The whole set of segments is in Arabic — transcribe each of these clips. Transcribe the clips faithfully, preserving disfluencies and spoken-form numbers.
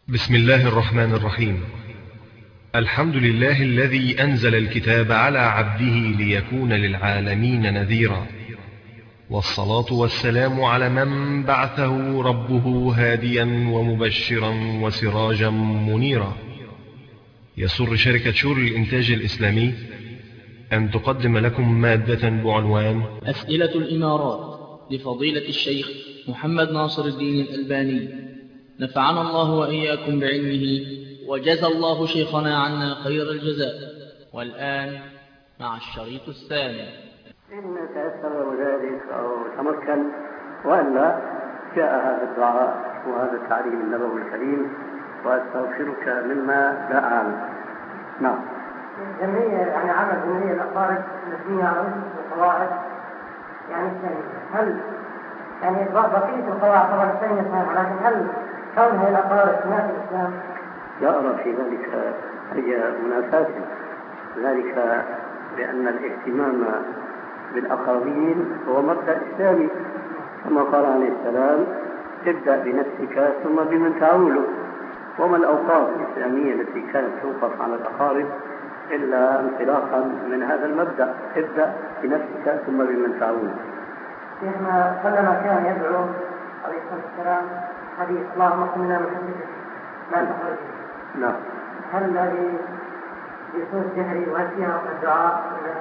بسم الله الرحمن الرحيم. الحمد لله الذي أنزل الكتاب على عبده ليكون للعالمين نذيرا، والصلاة والسلام على من بعثه ربه هاديا ومبشرا وسراجا منيرا. يسر شركة شور الإنتاج الإسلامي أن تقدم لكم مادة بعنوان أسئلة الإمارات لفضيلة الشيخ محمد ناصر الدين الألباني، نفعنا الله وإياكم بعلمه وجزى الله شيخنا عنا خير الجزاء. والآن مع الشريط الثاني. إن تيسر ذلك أو تمكن، وإلا جاء هذا الدعاء وهذا التعليم النبوي الكريم: وأستغفرك مما لا أعلم. نعم. جمعية يعني عمل جمعية الأقارب المبنية على أسس القواعد يعني الثانية، هل يعني بقية القواعد طبعا الثانية صحيحة، لكن هل كونها الأقارب تنافي الإسلام؟ لا أرى في ذلك أي منافاة، ذلك لأن الاهتمام بالأقاربين هو مبدأ إسلامي، كما قال عليه السلام: ابدأ بنفسك ثم بمن تعول. وما الأوقاف الإسلامية التي كانت توقف على الأقارب إلا انطلاقا من هذا المبدأ: ابدأ بنفسك ثم بمن تعول. شيخنا كلما كان يدعو عليه الصلاة والسلام حديث اللهم اقمنا من حديثك لا تخرج. نعم. هل هذه بصوت جهري وهل فيها الدعاء؟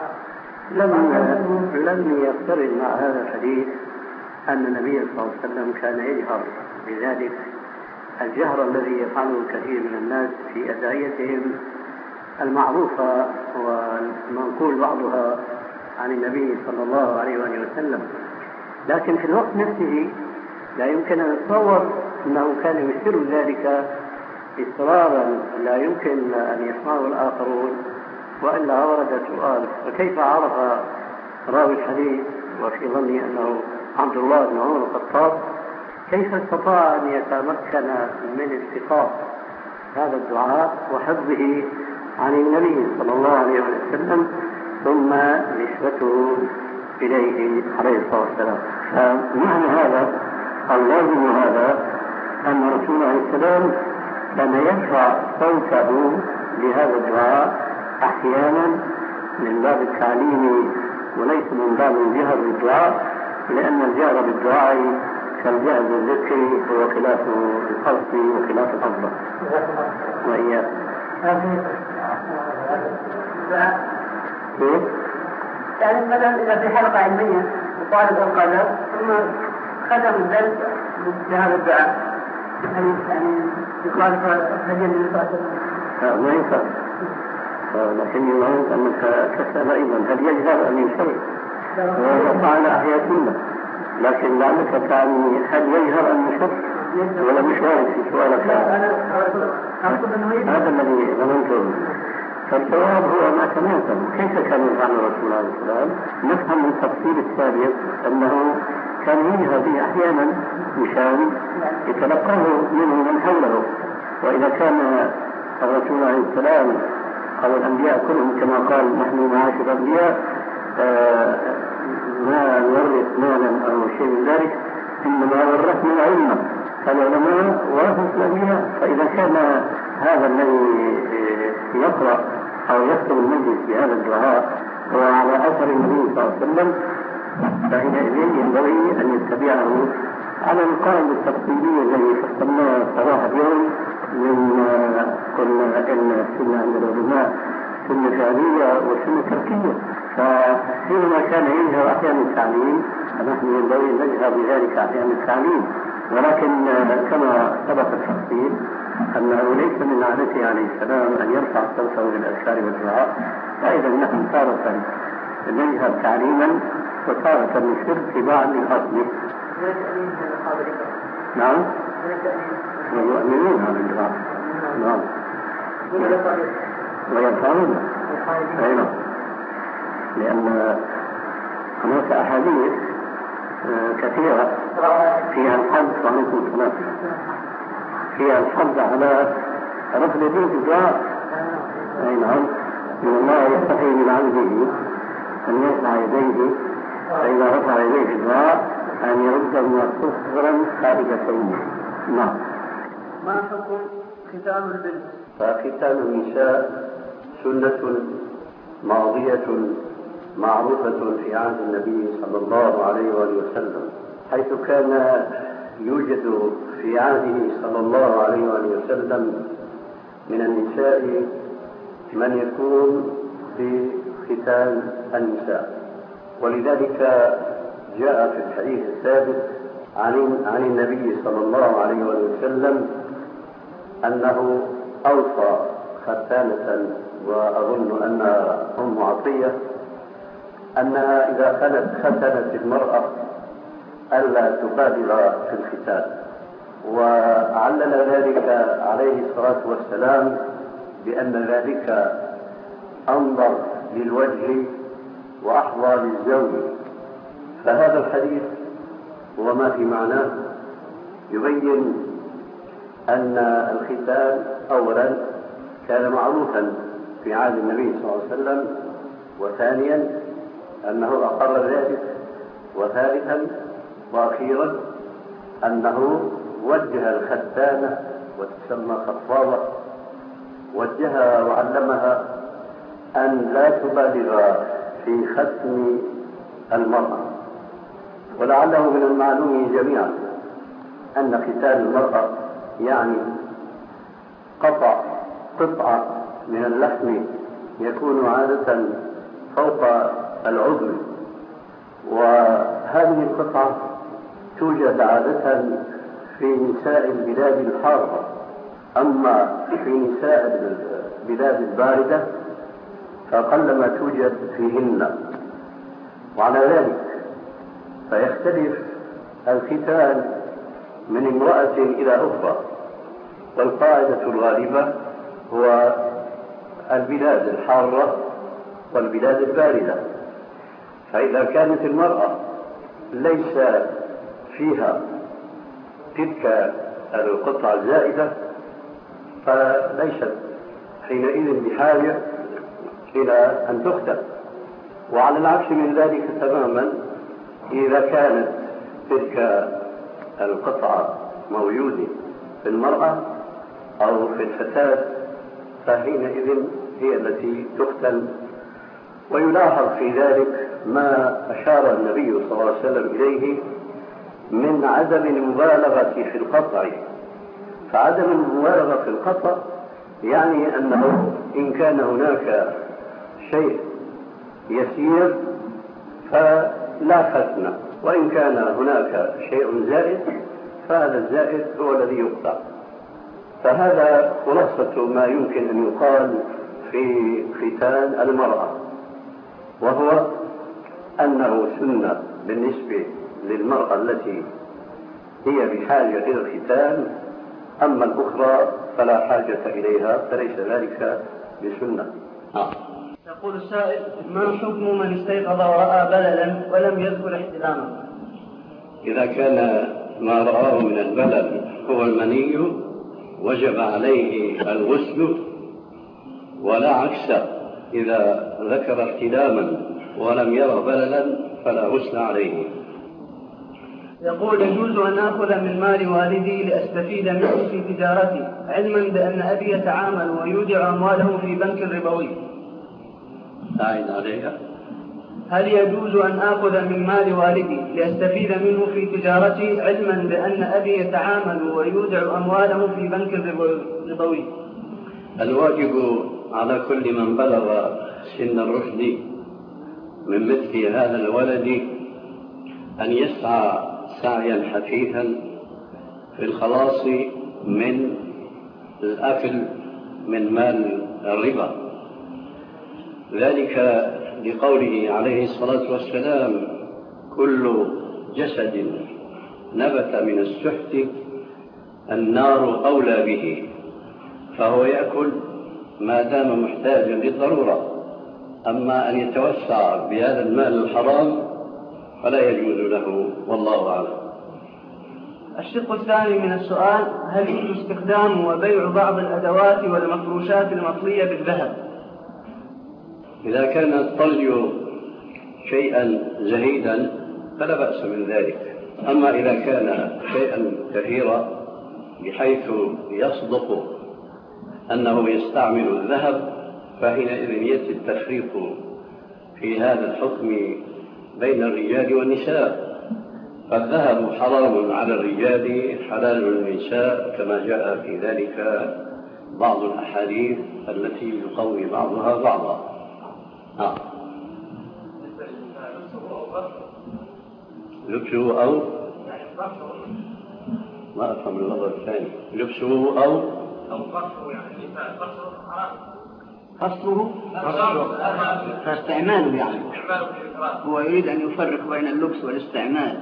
لم لم يقترن مع هذا الحديث أن النبي صلى الله عليه وسلم كان يجهر بذلك. الجهر الذي يفعله كثير من الناس في أدعيتهم المعروفة والمنقول بعضها عن النبي صلى الله عليه وآله وسلم، لكن في الوقت نفسه لا يمكن أن نتصور أنه كان يسر ذلك إصرارا لا يمكن أن يسمعه الآخرون، وإلا ورد سؤال: وكيف عرف راوي الحديث وفي ظني أنه عبد الله بن عمر الخطاب كيف استطاع أن يتمكن من استقاء هذا الدعاء وحفظه عن النبي صلى الله عليه وسلم ثم نسبته إليه عليه الصلاة والسلام؟ فمعنى هذا اللازم هذا أن رسول الله عليه السلام كان يرفع صوته بهذا الدعاء أحيانا من باب التعليم وليس من باب الجهر بالدعاء، لأن الجهر بالدعاء كالجهر بالذكر هو خلاف القصد وخلاف الأفضل. وإياه كيف؟ يعني مثلا إذا في حلقة علمية وطالب القدر ثم ختم الدرس بهذا الدعاء، يعني يخالف هدي النبي صلى الله عليه وسلم؟ ما ينفع، لكن يريد أنك تسأل أيضا هل يجهر أن يشيء وفعل أحياء سنة، لكن لعلك تعني هل يجهر أن يشيء ولا مش وارد في سؤالك هذا الذي ظننته. فالجواب هو ما تناسب. كيف كان يفعل رسول الله صلى الله عليه وسلم؟ نفهم من التفصيل السابق أنه كان يجهر به أحيانا مشان يتلقاه منه من حوله، وإذا كان الرسول عليه السلام أو الأنبياء كلهم كما قال: نحن معاشر الأنبياء آه ما نورث مالا أو شيء من ذلك، إنما ورثنا العلم، فالعلماء ورثوا الأنبياء. فإذا كان هذا الذي يقرأ أو يكتب المجلس بهذا الدعاء هو على أثر النبي صلى الله عليه وسلم، فحينئذ ينبغي أن يتبعه على القاعدة التفصيلية التي فصلناها صباح اليوم من قلنا إن السنة عند العلماء سنة فعلية وسنة تركية. فحينما كان يجهر أحيانا التعليم فنحن ينبغي أن نجهر بذلك أحيانا التعليم، ولكن كما سبق التفصيل أنه ليس من عادته عليه السلام أن يرفع صوته بالأذكار والدعاء، فإذا نحن تارة نجهر تعليما وتارة نشر في بعض الأصل. نعم. ويؤمنون بالدعاء. نعم. ويفعلون. أيضا لأن هناك أحاديث كثيرة فيها الحظ وعليكم السلام فيها الحظ على رفض يديه في الدعاء. أي نعم. إن الله يستحي من عبده أن يرفع يديه، فإذا رفع يديه في الدعاء أن يردهما صفرا خارجتين. نعم. ما حكم ختان البنت؟ فختان النساء سنة ماضية معروفة في عهد النبي صلى الله عليه وآله وسلم، حيث كان يوجد في عهده صلى الله عليه وآله وسلم من النساء من يكون في ختان النساء. ولذلك جاء في الحديث الثابت عن عن النبي صلى الله عليه وآله وسلم أنه أوصى ختانة، وأظن أنها أم عطية، أنها إذا كانت ختنت المرأة ألا تبالغ في الختان، وعلل ذلك عليه الصلاة والسلام بأن ذلك أنظر للوجه وأحظى للزوج. فهذا الحديث وما في معناه يبين أن الختان أولا كان معروفا في عهد النبي صلى الله عليه وسلم، وثانيا أنه أقر ذلك، وثالثا وأخيرا أنه وجه الختانة وتسمى خطابة، وجهها وعلمها أن لا تبالغ في ختم المرأة. ولعله من المعلوم جميعا أن ختان المرأة يعني قطع قطعة من اللحم يكون عادة فوق العضل، وهذه القطعة توجد عادة في نساء البلاد الحارة، أما في نساء البلاد الباردة فقلما توجد فيهن. وعلى ذلك فيختلف الختان من امرأة إلى أخرى، والقاعدة الغالبة هو البلاد الحارة والبلاد الباردة. فإذا كانت المرأة ليس فيها تلك القطعة الزائدة فليست حينئذ بحاجة إلى أن تختن. وعلى العكس من ذلك تماما، إذا كانت تلك القطعة موجودة في المرأة أو في الفتاة فحينئذ هي التي تختن. ويلاحظ في ذلك ما أشار النبي صلى الله عليه وسلم إليه من عدم المبالغة في القطع. فعدم المبالغة في القطع يعني أنه إن كان هناك شيء يسير فلا ختن، وإن كان هناك شيء زائد فهذا الزائد هو الذي يقطع. فهذا خلاصة ما يمكن أن يقال في ختان المرأة، وهو أنه سنة بالنسبة للمرأة التي هي بحاجة إلى الختان، أما الأخرى فلا حاجة إليها، فليس ذلك بسنة. يقول السائل: ما حكم من استيقظ ورأى بللا ولم يذكر احتلاما؟ إذا كان ما رآه من البلل هو المني وجب عليه الغسل، ولا عكس، إذا ذكر احتلاما ولم يرى بللا فلا غسل عليه. يقول: يجوز أن آخذ من مال والدي لأستفيد منه في تجارتي، علما بأن أبي يتعامل ويودع أمواله في بنك ربوي. أعين عليها. هل يجوز أن آخذ من مال والدي لأستفيد منه في تجارتي، علما بأن أبي يتعامل ويودع أمواله في بنك ربوي؟ الواجب على كل من بلغ سن الرشد من مثل هذا الولد أن يسعى سعيا حثيثا في الخلاص من الأكل من مال الربا، ذلك لقوله عليه الصلاة والسلام: كل جسد نبت من السحت النار أولى به، فهو يأكل ما دام محتاجا للضرورة. أما أن يتوسع بهذا المال الحرام فلا يجوز له، والله أعلم. الشق الثاني من السؤال: هل يجوز استخدام وبيع بعض الأدوات والمفروشات المطلية بالذهب؟ إذا كان الطلي شيئا زهيدا فلا بأس من ذلك، أما إذا كان شيئا كثيرا بحيث يصدق أنه يستعمل الذهب، فحينئذ يأتي التفريق في هذا الحكم بين الرجال والنساء. فالذهب حرام على الرجال حلال للنساء، كما جاء في ذلك بعض الأحاديث التي يقوي بعضها بعضا. آه. لبسه أو ما أفهم اللفظ الثاني. لبسه أو أو قصره، يعني قصره حرام. قصره فاستعماله، يعني هو يريد أن يفرق بين اللبس والاستعمال.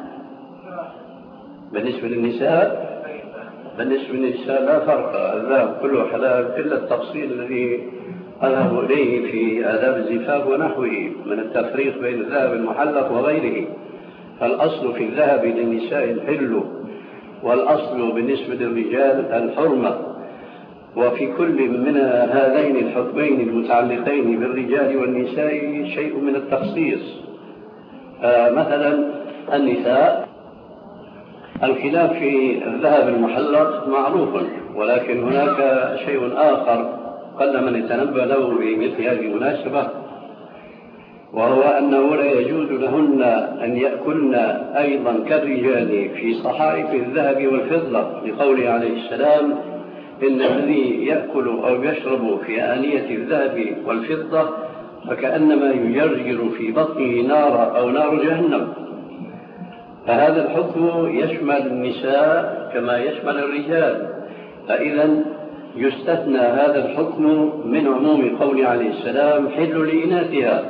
بالنسبة للنساء بالنسبة للنساء لا فرق، الذهب كله حلال إلا التفصيل الذي أذهب إليه في آداب الزفاف ونحوه من التفريق بين الذهب المحلق وغيره. فالأصل في الذهب للنساء الحل، والأصل بالنسبة للرجال الحرمة. وفي كل من هذين الحكمين المتعلقين بالرجال والنساء شيء من التخصيص. مثلا النساء الخلاف في الذهب المحلق معروف، ولكن هناك شيء آخر قل من يتنبه له بمثل هذه المناسبة، وهو أنه لا يجوز لهن أن يأكلن أيضا كالرجال في صحائف الذهب والفضة، لقوله عليه السلام: إن الذي يأكل أو يشرب في آنية الذهب والفضة فكأنما يجرجر في بطنه نار أو نار جهنم. فهذا الحكم يشمل النساء كما يشمل الرجال، فإذا يستثنى هذا الحكم من عموم قول عليه السلام: حل لإناثها.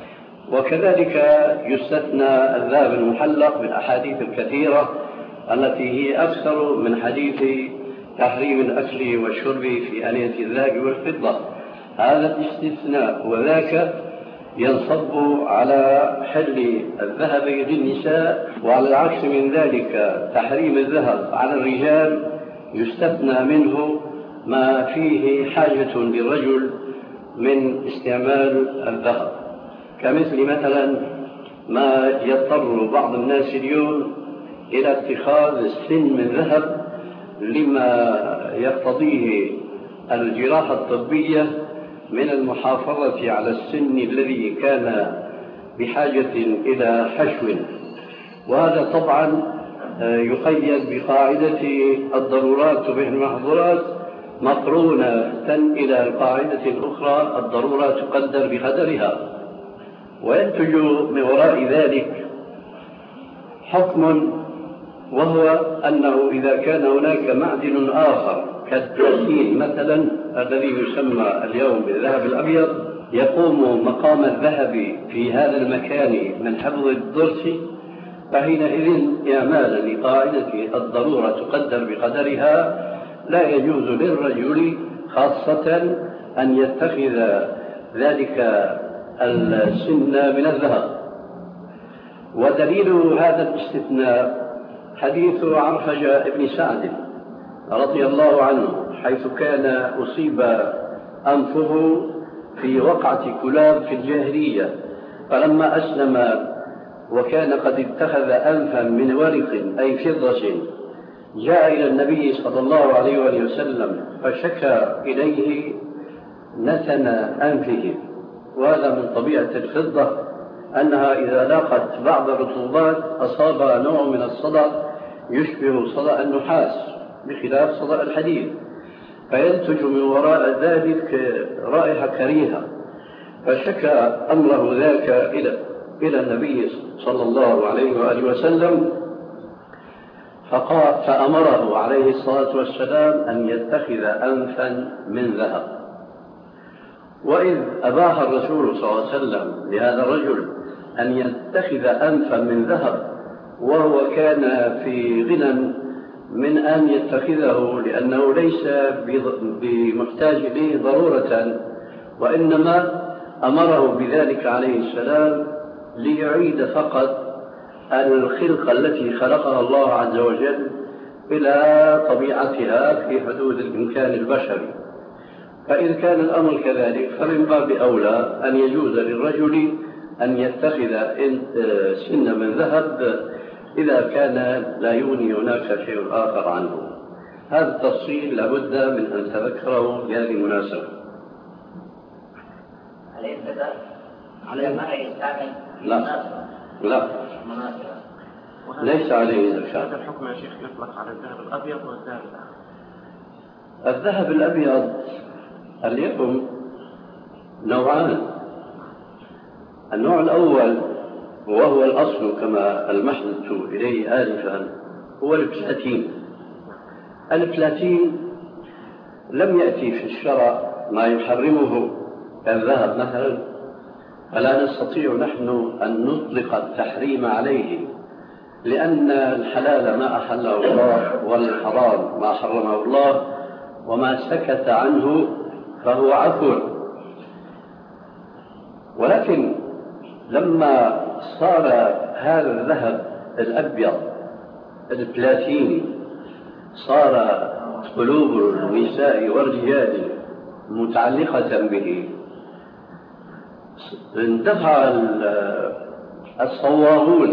وكذلك يستثنى الذهب المحلق بالأحاديث الكثيرة التي هي أكثر من حديث تحريم الأكل والشرب في آنية الذهب والفضة. هذا الاستثناء وذاك ينصب على حل الذهب للنساء، وعلى العكس من ذلك تحريم الذهب على الرجال يستثنى منه ما فيه حاجة للرجل من استعمال الذهب، كمثل مثلا ما يضطر بعض الناس اليوم إلى اتخاذ السن من ذهب لما يقتضيه الجراحة الطبية من المحافظة على السن الذي كان بحاجة إلى حشو. وهذا طبعا يقيد بقاعدة الضرورات تبيح المحظورات مقرونة إلى القاعدة الأخرى: الضرورة تقدر بقدرها. وينتج من وراء ذلك حكم، وهو أنه إذا كان هناك معدن آخر كالتسيل مثلا الذي يسمى اليوم بالذهب الأبيض يقوم مقام الذهب في هذا المكان من حفظ الضرس، فحينئذ إعمالا لقاعدة الضرورة تقدر بقدرها لا يجوز للرجل خاصة أن يتخذ ذلك السن من الذهب. ودليل هذا الاستثناء حديث عرفجة بن سعد رضي الله عنه، حيث كان أصيب أنفه في وقعة كلاب في الجاهلية، فلما أسلم وكان قد اتخذ أنفا من ورق أي فضة جاء إلى النبي صلى الله عليه وآله وسلم فشكى إليه نتن أنفه. وهذا من طبيعة الفضة أنها إذا لاقت بعض الرطوبات أصاب نوع من الصدأ يشبه صدأ النحاس بخلاف صدأ الحديد، فينتج من وراء ذلك رائحة كريهة. فشكى أمره ذاك إلى إلى النبي صلى الله عليه وآله وسلم، فأمره عليه الصلاة والسلام أن يتخذ أنفا من ذهب. وإذ أباح الرسول صلى الله عليه وسلم لهذا الرجل أن يتخذ أنفا من ذهب وهو كان في غنى من أن يتخذه، لأنه ليس بمحتاج إليه ضرورة، وإنما أمره بذلك عليه السلام ليعيد فقط الخلقة التي خلقها الله عز وجل إلى طبيعتها في حدود الإمكان البشري. فإذا كان الأمر كذلك فمن باب أولى أن يجوز للرجل أن يتخذ سن من ذهب إذا كان لا يغني هناك شيء آخر عنه. هذا التفصيل لابد من أن تذكره بهذه المناسبة. عليه كذا على ما يستعمل لا لا ليس عليه زكاة. هذا الحكم يا شيخ يطلق على الذهب الأبيض والذهب الأحمر. الذهب الأبيض اليوم نوعان. النوع الأول وهو الأصل كما ألمحت إليه آنفا هو البلاتين. البلاتين لم يأتي في الشرع ما يحرمه كالذهب مثلا، فلا نستطيع نحن أن نطلق التحريم عليه، لأن الحلال ما أحله الله والحرام ما حرمه الله، وما سكت عنه فهو عفو. ولكن لما صار هذا الذهب الأبيض البلاتيني صار قلوب النساء والرجال متعلقة به، اندفع الصواغون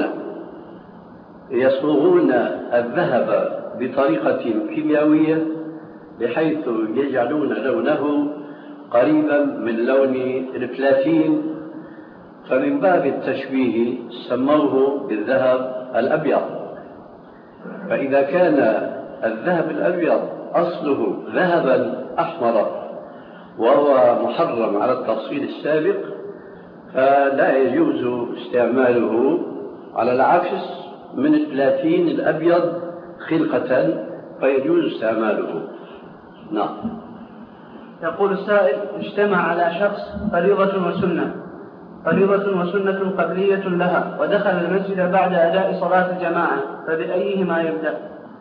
يصوغون الذهب بطريقة كيميائية بحيث يجعلون لونه قريبا من لون البلاتين، فمن باب التشبيه سموه بالذهب الأبيض. فإذا كان الذهب الأبيض أصله ذهبا أحمر وهو محرم على التفصيل السابق، فلا يجوز استعماله على العكس من البلاتين الأبيض خلقة، فيجوز استعماله. نعم. يقول السائل: اجتمع على شخص فريضة وسنة فريضة وسنة قبلية لها، ودخل المسجد بعد أداء صلاة الجماعة، فبأيهما يبدأ؟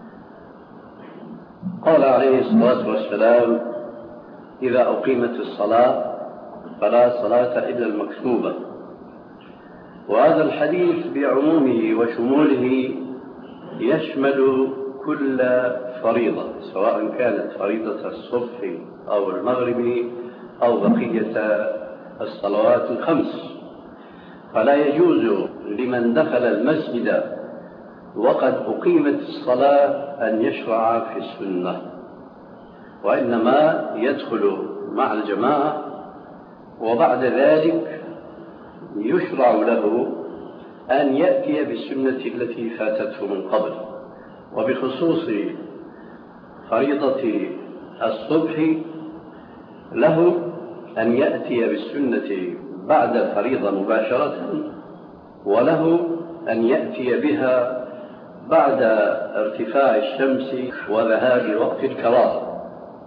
قال عليه الصلاة والسلام: إذا أقيمت الصلاة فلا صلاة إلا المكتوبة. وهذا الحديث بعمومه وشموله يشمل كل فريضة، سواء كانت فريضة الصبح أو المغرب أو بقية الصلوات الخمس. فلا يجوز لمن دخل المسجد وقد أقيمت الصلاة أن يشرع في السنة، وإنما يدخل مع الجماعة، وبعد ذلك يشرع له أن يأتي بالسنة التي فاتته من قبل. وبخصوص فريضة الصبح له أن يأتي بالسنة بعد الفريضة مباشرة، وله أن يأتي بها بعد ارتفاع الشمس وذهاب وقت الكراهة.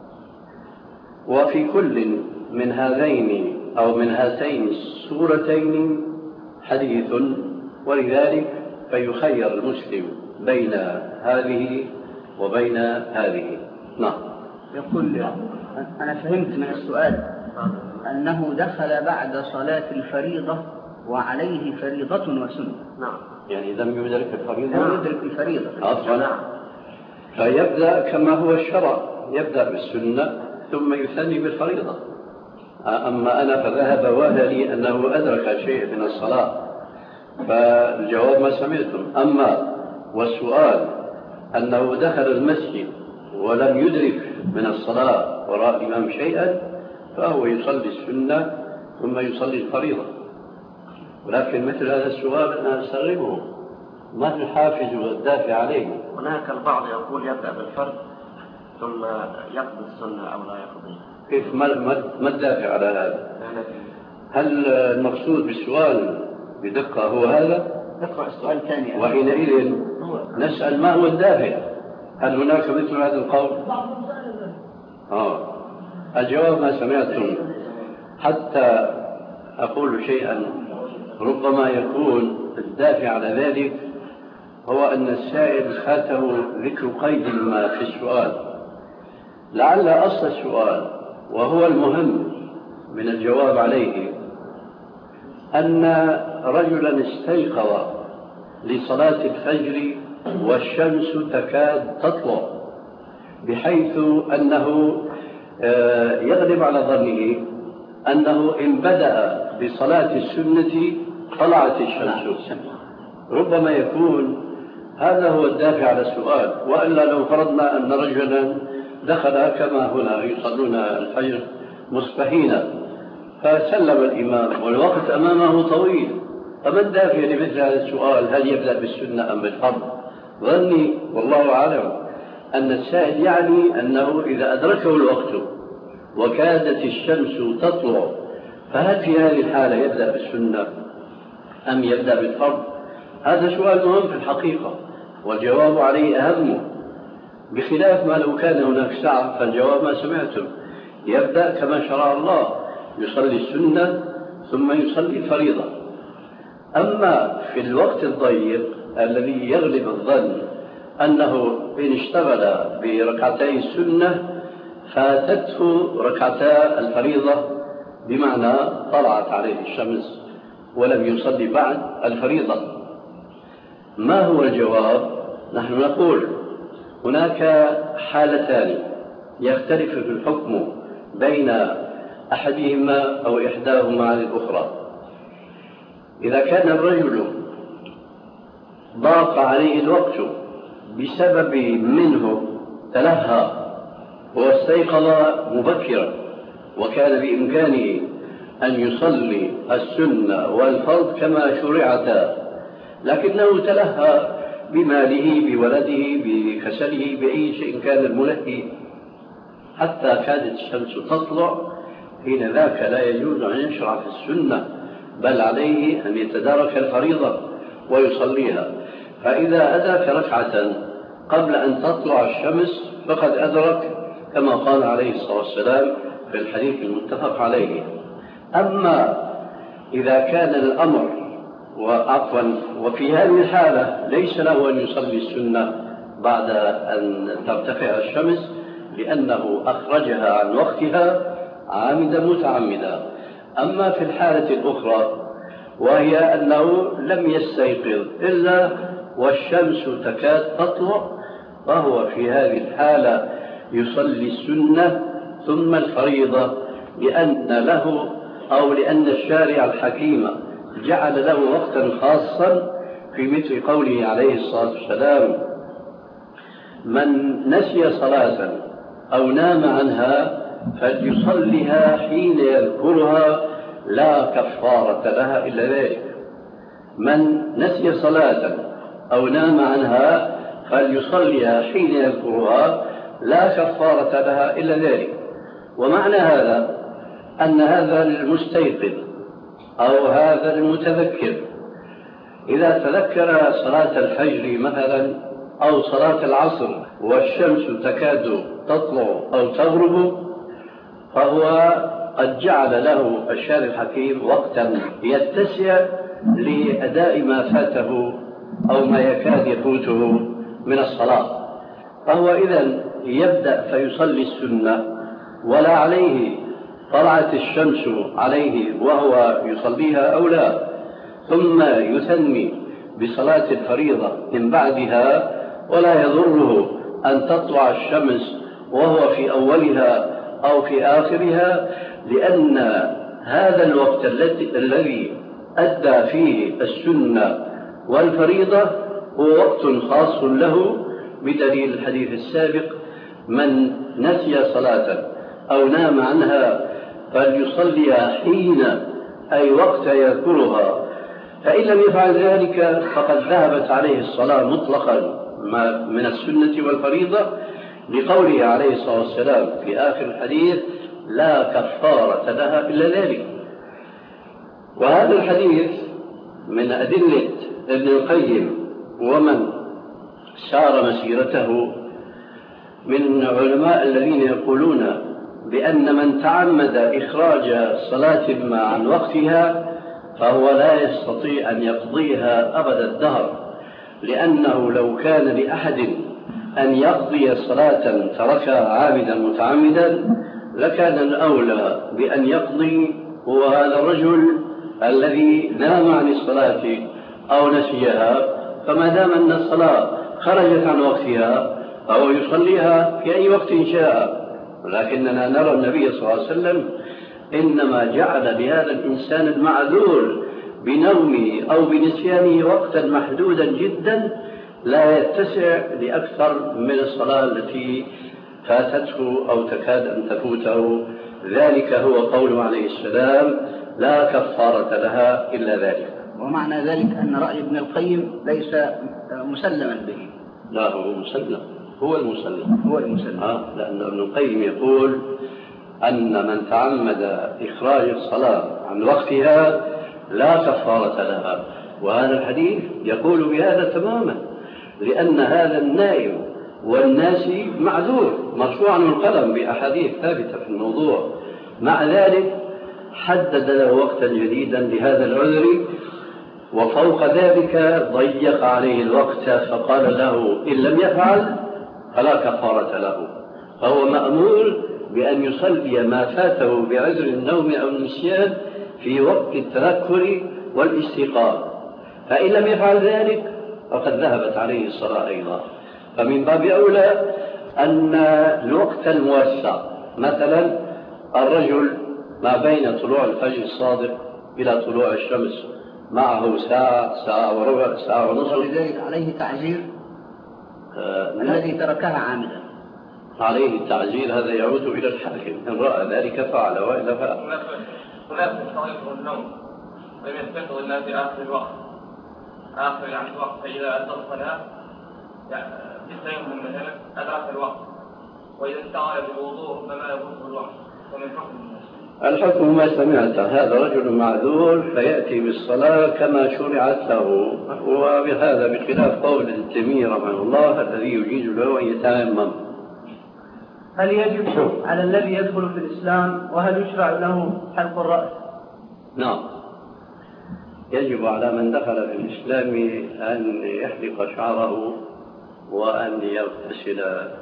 وفي كل من هذين أو من هاتين السورتين حديث، ولذلك فيخير المسلم بين هذه وبين هذه. نعم. يقول: أنا فهمت من السؤال أنه دخل بعد صلاة الفريضة وعليه فريضة وسنة. نعم. يعني لم يدرك الفريضة، لم يدرك الفريضة أصلا. فيبدأ كما هو الشرع، يبدأ بالسنة ثم يثني بالفريضة. أما أنا فذهب وهلي أنه أدرك شيء من الصلاة، فالجواب ما سمعتم. أما والسؤال أنه دخل المسجد ولم يدرك من الصلاة وراء الإمام شيئا، فهو يصلي السنة ثم يصلي الفريضة. ولكن مثل هذا السؤال أنا أستغربه، ما الحافز والدافع عليه؟ هناك البعض يقول يبدأ بالفرض ثم يقضي السنة أو لا يقضي. كيف؟ ما الدافع على هذا؟ هل المقصود بالسؤال بدقة هو هذا؟ نقرأ السؤال الثاني. وحينئذ نسأل ما هو الدافع؟ هل هناك مثل هذا القول؟ آه. الجواب ما سمعتم. حتى أقول شيئا ربما يكون الدافع على ذلك هو أن السائل فاته ذكر قيد ما في السؤال. لعل أصل السؤال وهو المهم من الجواب عليه أن رجلا استيقظ لصلاة الفجر والشمس تكاد تطلع، بحيث أنه يغلب على ظنه أنه إن بدأ بصلاة السنة طلعت الشمس. ربما يكون هذا هو الدافع على السؤال. وإلا لو فرضنا أن رجلا دخل كما هنا يصلون الفجر مصبحين فسلم الإمام والوقت أمامه طويل، فما الدافع لمثل هذا السؤال؟ هل يبدأ بالسنة أم بالفرض؟ ظني والله أعلم أن السائل يعني أنه إذا أدركه الوقت وكادت الشمس تطلع فهل في هذه الحالة يبدأ بالسنة أم يبدأ بالفرض؟ هذا سؤال مهم في الحقيقة، والجواب عليه أهم، بخلاف ما لو كان هناك سعة فالجواب ما سمعتم، يبدأ كما شرع الله، يصلي السنة ثم يصلي الفريضة. أما في الوقت الضيق الذي يغلب الظن أنه إن اشتغل بركعتي السنة فاتته ركعتا الفريضة، بمعنى طلعت عليه الشمس ولم يصلي بعد الفريضة، ما هو الجواب؟ نحن نقول هناك حالتان يختلف في الحكم بين أحدهما أو إحداهما عن الأخرى. إذا كان الرجل ضاق عليه الوقت بسبب منه تلهى واستيقظ مبكرا وكان بإمكانه أن يصلي السنة والفرض كما شرعتا، لكنه تلهى بماله بولده بكسله بأي شيء كان الملهي حتى كادت الشمس تطلع، حين ذاك لا يجوز أن يشرع في السنة، بل عليه أن يتدارك الفريضة ويصليها. فإذا أدرك ركعة قبل أن تطلع الشمس فقد أدرك كما قال عليه الصلاة والسلام في الحديث المتفق عليه. أما إذا كان الأمر وعفوا وفي هذه الحالة ليس له أن يصلي السنة بعد أن ترتفع الشمس لأنه أخرجها عن وقتها عامدا متعمدا. أما في الحالة الأخرى وهي أنه لم يستيقظ إلا والشمس تكاد تطلع فهو في هذه الحالة يصلي السنة ثم الفريضة، لأن له أو لأن الشارع الحكيم جعل له وقتا خاصا في مثل قوله عليه الصلاة والسلام: من نسي صلاة أو نام عنها فليصلها حين يذكرها لا كفارة لها إلا ذلك. من نسي صلاة أو نام عنها فليصلها حين يذكرها لا كفارة لها إلا ذلك. ومعنى هذا أن هذا المستيقظ أو هذا المتذكر إذا تذكر صلاة الفجر مثلا أو صلاة العصر والشمس تكاد تطلع أو تغرب فهو قد جعل له الشارع الحكيم وقتا يتسع لأداء ما فاته أو ما يكاد يفوته من الصلاة، فهو إذن يبدأ فيصلي السنة ولا عليه طلعت الشمس عليه وهو يصليها أو لا، ثم يثني بصلاة الفريضة من بعدها ولا يضره أن تطلع الشمس وهو في أولها أو في آخرها، لأن هذا الوقت الذي أدى فيه السنة والفريضة هو وقت خاص له بدليل الحديث السابق: من نسي صلاة أو نام عنها فليصليها حين أي وقت يذكرها، فإن لم يفعل ذلك فقد ذهبت عليه الصلاة مطلقا من السنة والفريضة، لقوله عليه الصلاة والسلام في آخر الحديث: لا كفارة لها إلا ذلك. وهذا الحديث من أدلة ابن القيم ومن سار مسيرته من علماء الذين يقولون بأن من تعمد إخراج صلاة ما عن وقتها فهو لا يستطيع أن يقضيها أبد الدهر، لأنه لو كان لأحد أن يقضي صلاة تركها عامدا متعمدا لكان الأولى بأن يقضي هو هذا الرجل الذي نام عن الصلاة أو نسيها، فما دام أن الصلاة خرجت عن وقتها أو يصليها في أي وقت شاء. ولكننا نرى النبي صلى الله عليه وسلم إنما جعل لهذا الإنسان المعذور بنومه أو بنسيانه وقتا محدودا جدا لا يتسع لأكثر من الصلاة التي فاتته أو تكاد أن تفوته. ذلك هو قوله عليه السلام: لا كفارة لها إلا ذلك. ومعنى ذلك أن رأي ابن القيم ليس مسلما به. لا، هو مسلم، هو المسلم هو المسلم آه لأن ابن القيم يقول أن من تعمد إخراج الصلاة عن وقتها لا كفارة لها، وهذا الحديث يقول بهذا تماما، لأن هذا النائم والناسي معذور مرفوع عنه القلم بأحاديث ثابتة في الموضوع. مع ذلك حدد له وقتا جديدا لهذا العذر، وفوق ذلك ضيق عليه الوقت فقال له إن لم يفعل فلا كفارة له، فهو مأمور بأن يصلي ما فاته بعذر النوم أو النسيان في وقت التذكر والاستيقاظ، فإن لم يفعل ذلك فقد ذهبت عليه الصلاة أيضا. فمن باب أولى أن الوقت الموسع، مثلا الرجل ما بين طلوع الفجر الصادق إلى طلوع الشمس معه ساعة ساعة وربع ساعة ونصف، ولذلك عليه تعزير آه الذي تركها عامدا، عليه التعزير. هذا يعود إلى الحاكم، إن رأى ذلك فعل وإلا فعل. هناك يستغرق النوم ولم يستيقظ إلا في آخر الوقت، آخر يعني الوقت، فإذا أدى الصلاة يستيقظ مثلا هذا آخر الوقت، وإذا استغرق بالوضوء فما يفوت الوقت، ومن حكم الحكم ما سمعت، هذا رجل معذور فيأتي بالصلاة كما شرعت له، وبهذا بخلاف قول ابن تيمية رحمه الله الذي يجيز له أن يتيمم. هل يجب على الذي يدخل في الإسلام وهل يشرع له حلق الرأس؟ نعم، يجب على من دخل في الإسلام أن يحلق شعره وأن يغتسل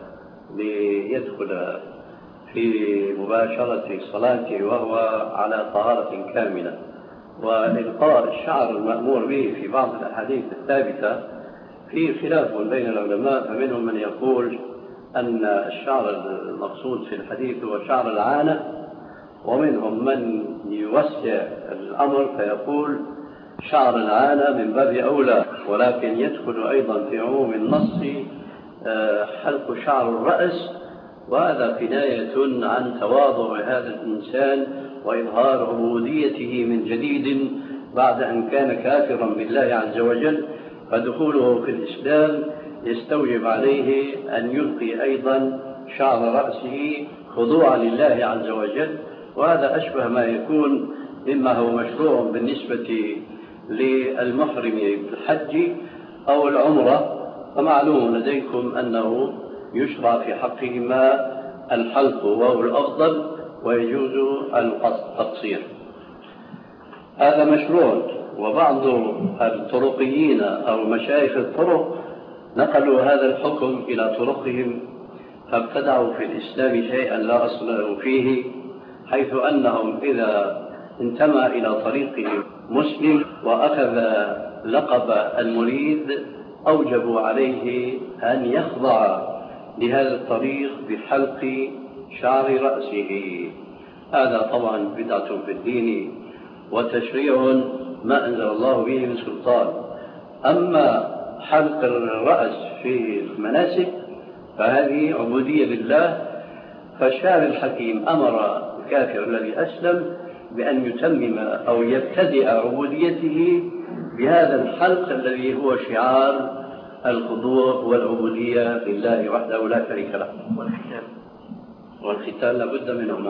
ليدخل في مباشرة صلاته وهو على طهارة كاملة. وإلقاء الشعر المأمور به في بعض الأحاديث الثابتة فيه خلاف بين العلماء، فمنهم من يقول أن الشعر المقصود في الحديث هو شعر العانة، ومنهم من يوسع الأمر فيقول شعر العانة من باب أولى، ولكن يدخل أيضا في عموم النص حلق شعر الرأس، وهذا كناية عن تواضع هذا الإنسان وإظهار عبوديته من جديد بعد أن كان كافرا بالله عز وجل، فدخوله في الإسلام يستوجب عليه أن يلقي أيضا شعر رأسه خضوعا لله عز وجل، وهذا أشبه ما يكون مما هو مشروع بالنسبة للمحرم بالحج أو العمرة. فمعلوم لديكم أنه يشرع في حقهما الحلق وهو الأفضل، ويجوز التقصير، هذا مشروع. وبعض الطرقيين أو مشايخ الطرق نقلوا هذا الحكم إلى طرقهم، فابتدعوا في الإسلام شيئا لا أصل له فيه، حيث أنهم إذا انتمى إلى طريقهم مسلم وأخذ لقب المريد أوجبوا عليه أن يخضع لهذا الطريق بحلق شعر رأسه. هذا طبعا بدعة في الدين وتشريع ما أنزل الله به من سلطان. أما حلق الرأس في المناسك فهذه عبودية لله، فالشاعر الحكيم أمر الكافر الذي أسلم بأن يتمم أو يبتدئ عبوديته بهذا الحلق الذي هو شعار الخضوع والعبودية لله وحده لا شريك له. والختان والختان لابد منهما.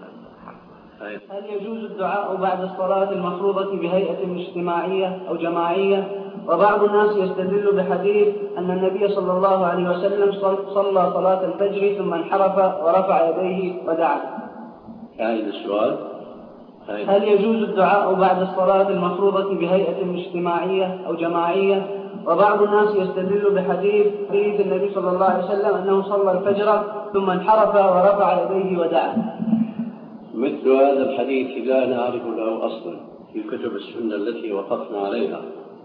هل يجوز الدعاء بعد الصلاة المفروضة بهيئة اجتماعية أو جماعية؟ وبعض الناس يستدل بحديث أن النبي صلى الله عليه وسلم صلى صلاة الفجر ثم انحرف ورفع يديه ودعا. هذا السؤال. هل يجوز الدعاء بعد الصلاة المفروضة بهيئة اجتماعية أو جماعية؟ وبعض الناس يستدل بحديث حديث النبي صلى الله عليه وسلم أنه صلى الفجر ثم انحرف ورفع يديه ودعا. مثل هذا الحديث لا نعرف له أصلا في كتب السنة التي وقفنا عليها.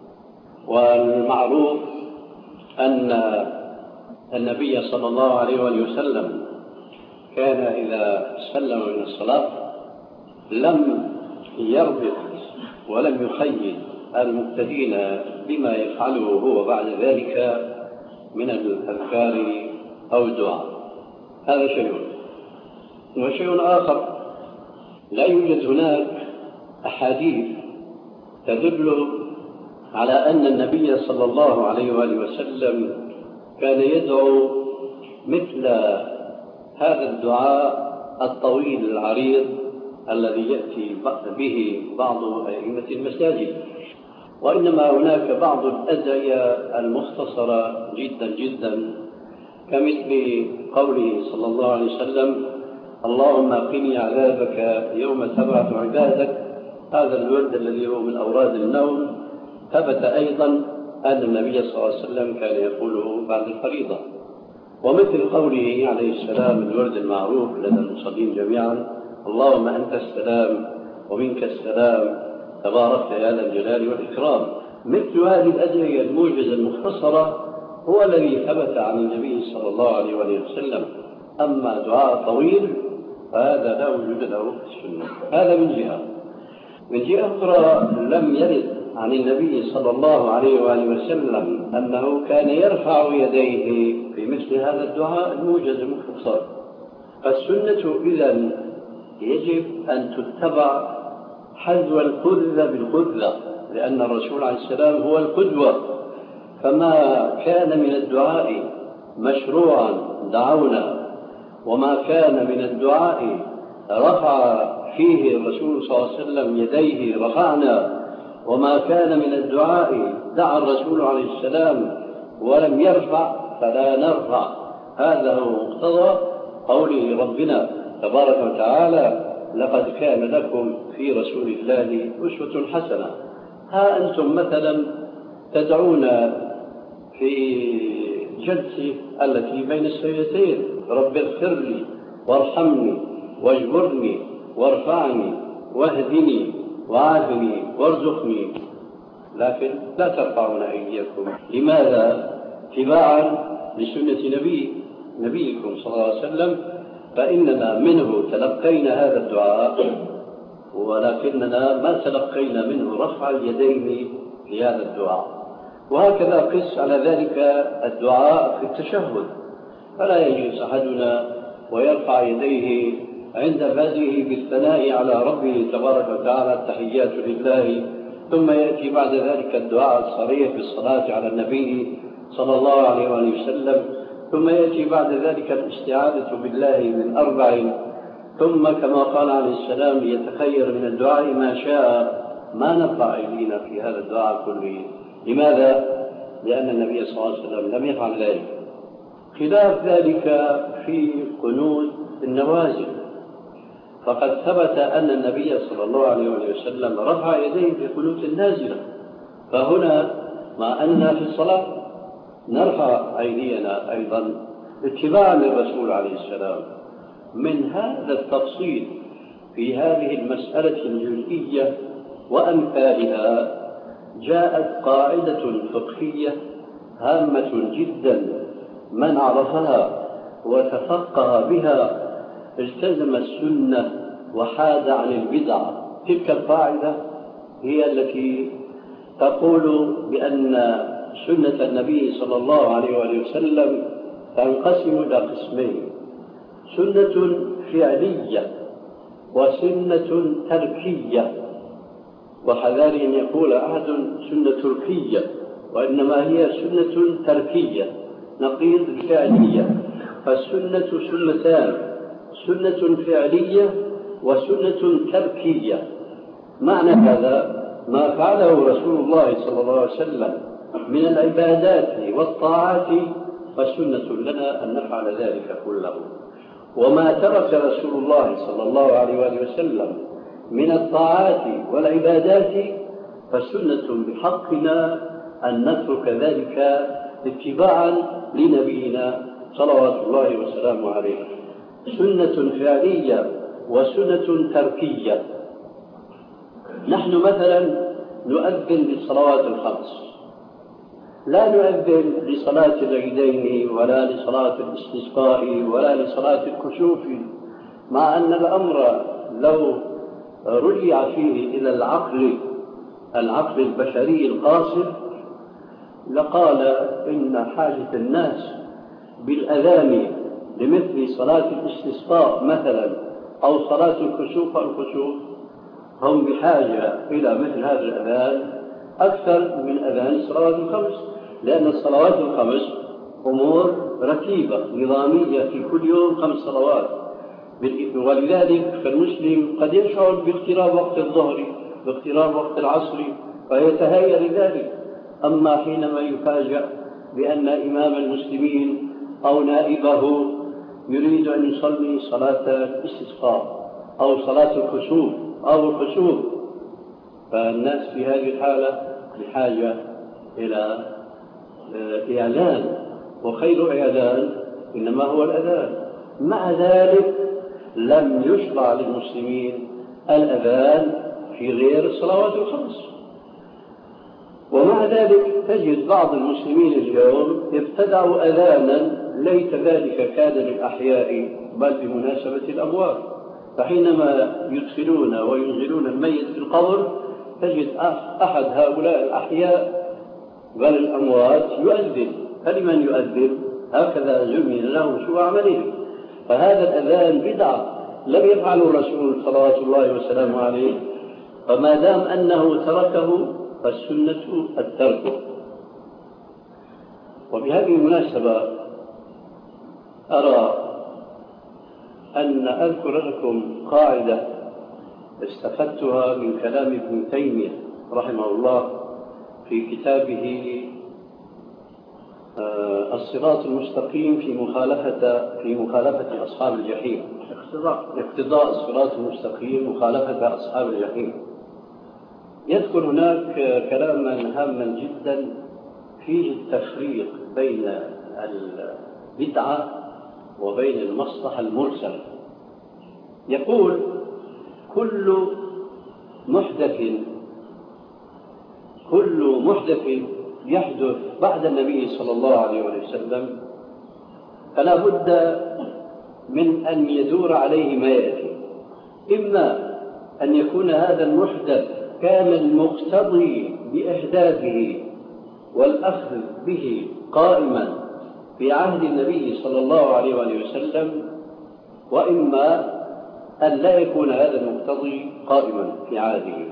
والمعروف أن النبي صلى الله عليه وسلم كان إذا سلم من الصلاة لم يربط ولم يخيل المقتدين بما يفعله هو بعد ذلك من الأذكار أو الدعاء. هذا شيء. وشيء آخر، لا يوجد هناك أحاديث تدل على أن النبي صلى الله عليه وآله وسلم كان يدعو مثل هذا الدعاء الطويل العريض الذي يأتي به بعض أئمة المساجد، وإنما هناك بعض الأدعية المختصرة جدا جدا، كمثل قوله صلى الله عليه وسلم: اللهم قني عذابك يوم تبعث عبادك. هذا الورد الذي هو من أوراد النوم ثبت أيضا أن النبي صلى الله عليه وسلم كان يقوله بعد الفريضة. ومثل قوله عليه السلام الورد المعروف لدى المصلين جميعا: اللهم أنت السلام ومنك السلام تبارك يا ذا الجلال والإكرام. مثل هذه الأدعية الموجزة المختصرة هو الذي ثبت عن النبي صلى الله عليه وسلم. أما دعاء طويل فهذا لا وجود له في السنة. هذا من جهة. من جهة أخرى لم يرد عن النبي صلى الله عليه وآله وسلم أنه كان يرفع يديه في مثل هذا الدعاء الموجز المختصر. فالسنة إذن يجب أن تتبع حذو الخذة بالخذة، لأن الرسول عليه السلام هو القدوة. فما كان من الدعاء مشروعا دعونا، وما كان من الدعاء رفع فيه الرسول صلى الله عليه وسلم يديه رفعنا، وما كان من الدعاء دعا الرسول عليه السلام ولم يرفع فلا نرفع. هذا هو مقتضى قوله ربنا تبارك وتعالى: لقد كان لكم في رسول الله أسوة حسنة. ها أنتم مثلا تدعون في جلسة التي بين السيدتين: رب اغفر لي وارحمني واجبرني وارفعني واهدني وعافني وارزقني، لكن لا ترفعون أيديكم. لماذا؟ اتباعا لسنة نبي نبيكم صلى الله عليه وسلم، فإننا منه تلقينا هذا الدعاء، ولكننا ما تلقينا منه رفع اليدين في هذا الدعاء. وهكذا قس على ذلك الدعاء في التشهد، فلا يجلس أحدنا ويرفع يديه عند بدءه بالثناء على ربه تبارك وتعالى: التحيات لله، ثم يأتي بعد ذلك الدعاء الصريح بالصلاة على النبي صلى الله عليه وآله وسلم، ثم يأتي بعد ذلك الاستعاذة بالله من أربع، ثم كما قال عليه السلام: يتخير من الدعاء ما شاء. ما نرفع أيدينا في هذا الدعاء كله. لماذا؟ لأن النبي صلى الله عليه وسلم لم يفعل ذلك. خلاف ذلك في قنوت النوازل، فقد ثبت أن النبي صلى الله عليه وسلم رفع يديه في قنوت النازلة. فهنا مع أننا في الصلاة نرفع أيدينا أيضا اتباعا للرسول عليه السلام. من هذا التفصيل في هذه المسألة الجزئية وأمثالها جاءت قاعدة فقهية هامة جدا، من عرفها وتفقه بها التزم السنة وحاد عن البدع. تلك القاعدة هي التي تقول بأن سنة النبي صلى الله عليه وآله وسلم تنقسم إلى قسمين: سنة فعلية وسنة تركية. وحذار أن يقول أحد سنة تركية، وإنما هي سنة تركية نقيض الفعلية. فالسنة سنتان: سنة فعلية وسنة تركية. معنى هذا ما فعله رسول الله صلى الله عليه وسلم من العبادات والطاعات فسنة لنا أن نفعل ذلك كله، وما ترك رسول الله صلى الله عليه وآله وسلم من الطاعات والعبادات فسنة بحقنا أن نترك ذلك اتباعا لنبينا صلوات الله وسلامه عليه. سنة فعلية وسنة تركية. نحن مثلا نؤذن للصلوات الخمس، لا نؤذن لصلاة العيدين ولا لصلاة الاستسقاء ولا لصلاة الكسوف، مع أن الأمر لو رجع فيه إلى العقل العقل البشري القاصر لقال إن حاجة الناس بالأذان لمثل صلاة الاستسقاء مثلا أو صلاة الكسوف أو الكسوف هم بحاجة إلى مثل هذا الأذان أكثر من أذان الصلوات الخمس، لأن الصلوات الخمس أمور رتيبة نظامية في كل يوم خمس صلوات، ولذلك فالمسلم قد يشعر باقتراب وقت الظهر باقتراب وقت العصر فيتهيأ لذلك. أما حينما يفاجأ بأن إمام المسلمين أو نائبه يريد أن يصلي صلاة الاستسقاء أو صلاة الكسوف أو الخسوف، فالناس في هذه الحالة بحاجة إلى إعلان، وخير إعلان إنما هو الأذان. مع ذلك لم يشرع للمسلمين الأذان في غير الصلوات الخمس، ومع ذلك تجد بعض المسلمين اليوم ابتدعوا أذانا ليت ذلك كان للأحياء بل بمناسبة الأموات، فحينما يدخلون وينزلون الميت في القبر تجد أحد هؤلاء الأحياء بل الأموات يؤذن، فلمن يؤذن؟ هكذا زمن له شو عمله. فهذا الأذان بدعة لم يفعله الرسول صلوات الله وسلامه عليه، فما دام أنه تركه فالسنة الترك. وبهذه المناسبة أرى أن أذكر لكم قاعدة استفدتها من كلام ابن تيمية رحمه الله في كتابه الصراط المستقيم في مخالفة في مخالفة أصحاب الجحيم، اقتضاء الصراط المستقيم مخالفة أصحاب الجحيم. يذكر هناك كلاما هاما جدا فيه التفريق بين البدعة وبين المصلحة المرسلة. يقول: كل محدث كل محدث يحدث بعد النبي صلى الله عليه وسلم فلا بد من أن يدور عليه ما يأتي، إما أن يكون هذا المحدث كان المقتضي بإحداثه والأخذ به قائما في عهد النبي صلى الله عليه وسلم، وإما أن لا يكون هذا المقتضي قائما في عهده.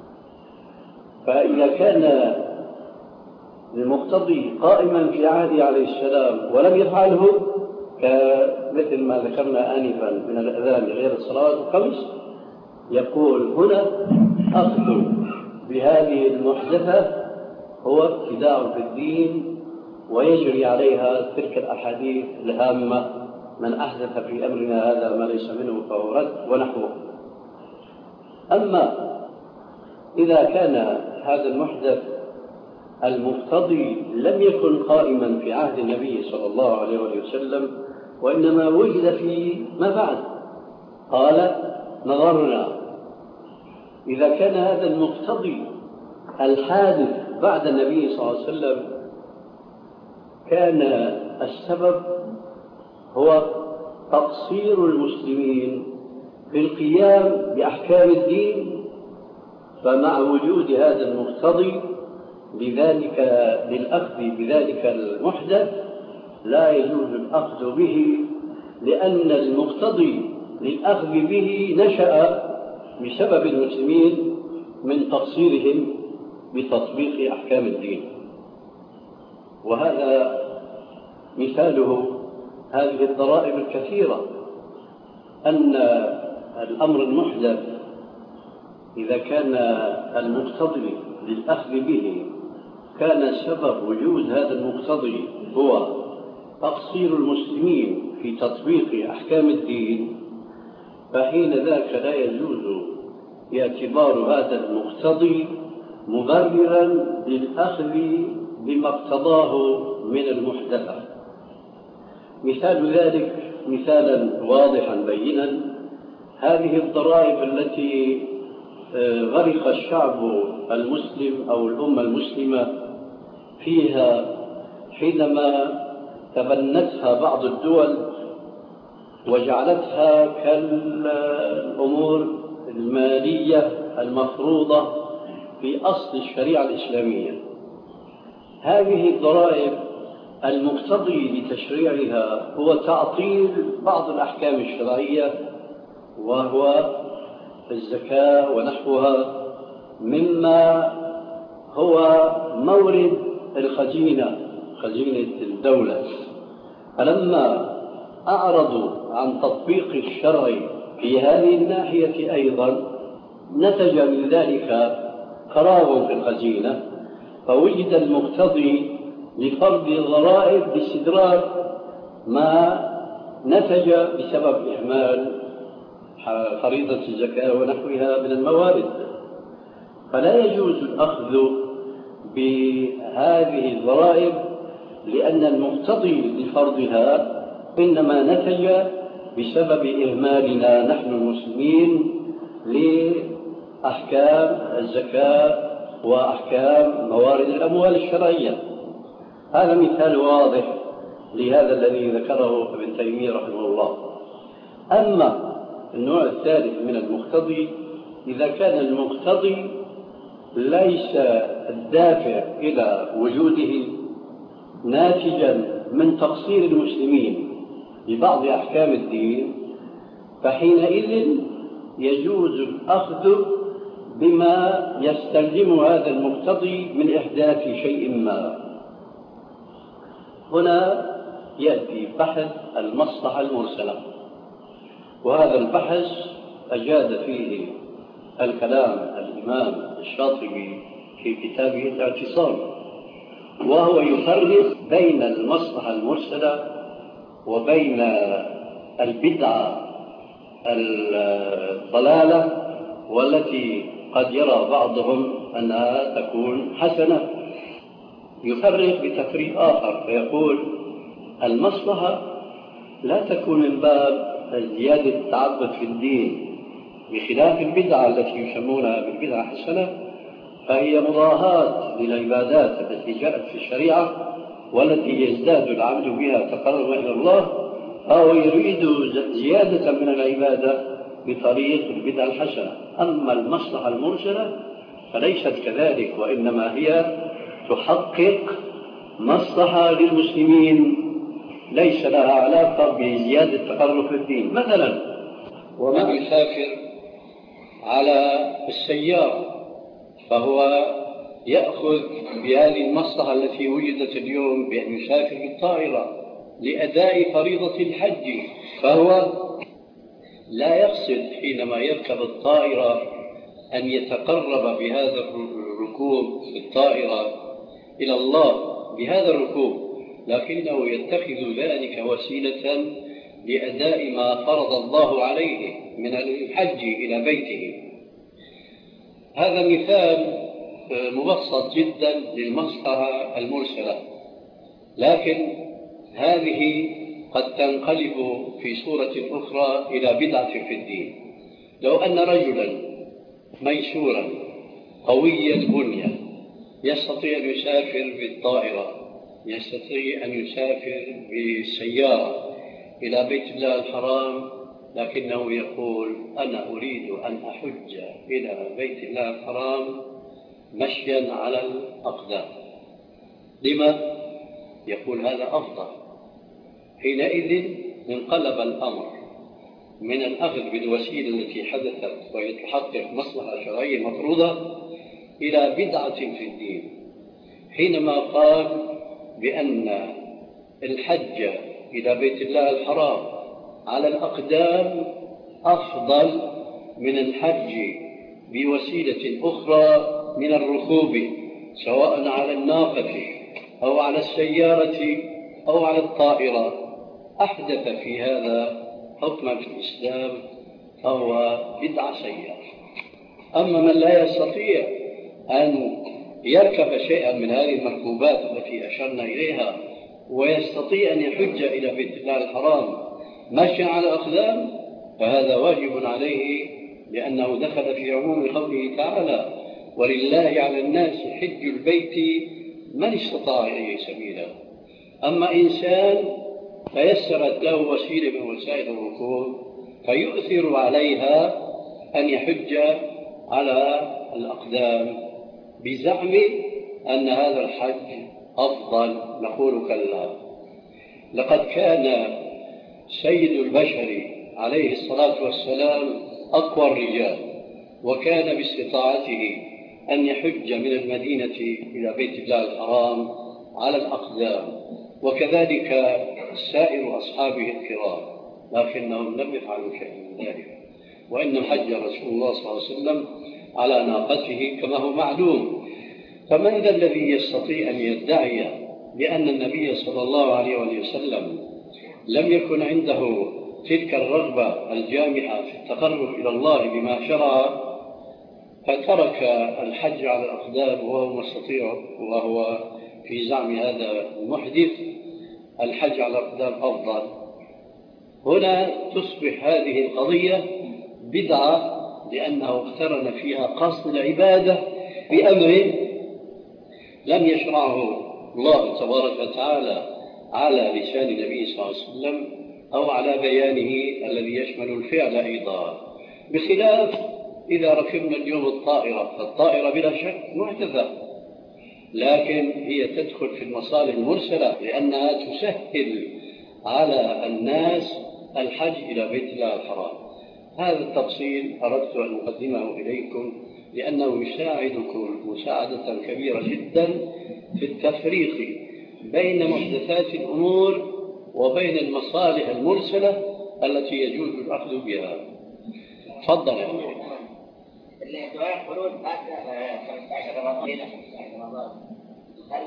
فإذا كان المقتضي قائما في عهده عليه السلام ولم يفعله كمثل ما ذكرنا آنفا من الأذان غير الصلوات الخمس، يقول هنا أخذ بهذه المحدثة هو ابتداع في الدين، ويجري عليها تلك الأحاديث الهامة: من أحدث في أمرنا هذا ما ليس منه فهو رد ونحوه. أما إذا كان هذا المحدث المقتضي لم يكن قائما في عهد النبي صلى الله عليه وسلم وإنما وجد في ما بعد، قال: نظرنا إذا كان هذا المقتضي الحادث بعد النبي صلى الله عليه وسلم كان السبب هو تقصير المسلمين في القيام بأحكام الدين، فمع وجود هذا المقتضي لذلك للأخذ بذلك المحدث لا يجوز الأخذ به، لأن المقتضي للأخذ به نشأ بسبب المسلمين من تقصيرهم بتطبيق أحكام الدين. وهذا مثاله هذه الضرائب الكثيرة، أن الأمر المحدث إذا كان المقتضي للأخذ به كان سبب وجود هذا المقتضي هو تقصير المسلمين في تطبيق أحكام الدين، فحين ذاك لا يجوز اعتبار هذا المقتضي مبررا للأخذ بما اقتضاه من المحدثة. مثال ذلك مثالا واضحا بينا هذه الضرائب التي غرق الشعب المسلم أو الأمة المسلمة فيها حينما تبنتها بعض الدول وجعلتها كالأمور المالية المفروضة في أصل الشريعة الإسلامية. هذه الضرائب المقتضي لتشريعها هو تعطيل بعض الأحكام الشرعية، وهو الزكاة ونحوها، مما هو مورد الخزينة، خزينة الدولة. فلما أعرضوا عن تطبيق الشرع في هذه الناحية أيضا نتج من ذلك فراغ في الخزينة، فوجد المقتضي لفرض الضرائب باستدراج ما نتج بسبب إهمال فريضة الزكاة ونحوها من الموارد. فلا يجوز الأخذ بهذه الضرائب لأن المقتضي لفرضها إنما نتج بسبب إهمالنا نحن المسلمين لأحكام الزكاة وأحكام موارد الأموال الشرعية. هذا مثال واضح لهذا الذي ذكره ابن تيمية رحمه الله. أما النوع الثالث من المقتضي، إذا كان المقتضي ليس الدافع إلى وجوده ناتجا من تقصير المسلمين ببعض أحكام الدين، فحينئذ يجوز الأخذ بما يستلزم هذا المقتضي من إحداث شيء ما. هنا يأتي بحث المصلحة المرسلة، وهذا البحث أجاد فيه الكلام الإمام الشاطبي في كتابه الاعتصام، وهو يفرق بين المصلحة المرسلة وبين البدعة الضلالة، والتي قد يرى بعضهم أنها تكون حسنة. يفرق بتفريق آخر فيقول المصلحة لا تكون من باب زيادة التعبد في الدين، بخلاف البدعة التي يسمونها بالبدعة حسنة، فهي مضاهاة للعبادات التي جاءت في الشريعة والتي يزداد العبد بها تقربا إلى الله، فهو يريد زيادة من العبادة بطريق البدعة الحسنة. أما المصلحة المرسلة فليست كذلك، وإنما هي تحقق مصلحة للمسلمين ليس لها علاقة بزيادة التقرب في الدين. مثلا ومن يسافر على السيارة فهو يأخذ بهذه المصلحة التي وجدت اليوم بأن يسافر بالطائرة لأداء فريضة الحج، فهو لا يقصد حينما يركب الطائرة أن يتقرب بهذا الركوب في الطائرة إلى الله بهذا الركوب، لكنه يتخذ ذلك وسيلة لأداء ما فرض الله عليه من الحج إلى بيته. هذا مثال مبسط جدا للمصلحة المرسلة، لكن هذه قد تنقلب في صورة أخرى إلى بدعة في الدين. لو أن رجلا ميسورا قوي البنية يستطيع أن يسافر بالطائرة، يستطيع أن يسافر بالسيارة إلى بيت الله الحرام، لكنه يقول أنا أريد أن أحج إلى بيت الله الحرام مشيا على الأقدام. لما؟ يقول هذا أفضل. حينئذ انقلب الأمر من الأخذ بالوسيلة التي حدثت وهي تحقق مصلحة شرعية مفروضة إلى بدعة في الدين، حينما قال بأن الحج إلى بيت الله الحرام على الأقدام أفضل من الحج بوسيلة أخرى من الركوب، سواء على الناقة أو على السيارة أو على الطائرة. أحدث في هذا حكما في الإسلام فهو بدعة سيئة. أما من لا يستطيع أن يركب شيئا من هذه المركوبات التي أشرنا إليها ويستطيع أن يحج إلى بيت الله الحرام ماشيا على أقدام، فهذا واجب عليه، لأنه دخل في عموم قوله تعالى ولله على الناس حج البيت من استطاع إليه سبيلا. أما إنسان تيسرت له وسيلة من وسائل الركوب فيؤثر عليها أن يحج على الأقدام، بزعم أن هذا الحج أفضل، نقول كلا. لقد كان سيد البشر عليه الصلاة والسلام أقوى الرجال، وكان باستطاعته أن يحج من المدينة إلى بيت الله الحرام على الأقدام، وكذلك سائر أصحابه الكرام، لكنهم لم يفعلوا شيئا من ذلك، وإنما حج رسول الله صلى الله عليه وسلم على ناقته كما هو معلوم. فمن ذا الذي يستطيع أن يدعي بأن النبي صلى الله عليه وسلم لم يكن عنده تلك الرغبة الجامعة في التقرب إلى الله بما شرع، فترك الحج على الأقدام وهو مستطيع، وهو في زعم هذا المحدث الحج على الأقدام أفضل. هنا تصبح هذه القضية بدعة، لأنه اقترن فيها قصد العبادة بأمر لم يشرعه الله تبارك وتعالى على لسان النبي صلى الله عليه وسلم أو على بيانه الذي يشمل الفعل أيضا، بخلاف إذا ركبنا اليوم الطائرة، فالطائرة بلا شك معتذة، لكن هي تدخل في المصالح المرسلة لأنها تسهل على الناس الحج إلى بيت الله الحرام. هذا التفصيل أردت أن أقدمه إليكم لأنه يساعدكم مساعدة كبيرة جدا في التفريق بين محدثات الأمور وبين المصالح المرسلة التي يجوز الأخذ بها. تفضل يا أمير. دعاء الخلود بعد خمسة عشر رمضان هل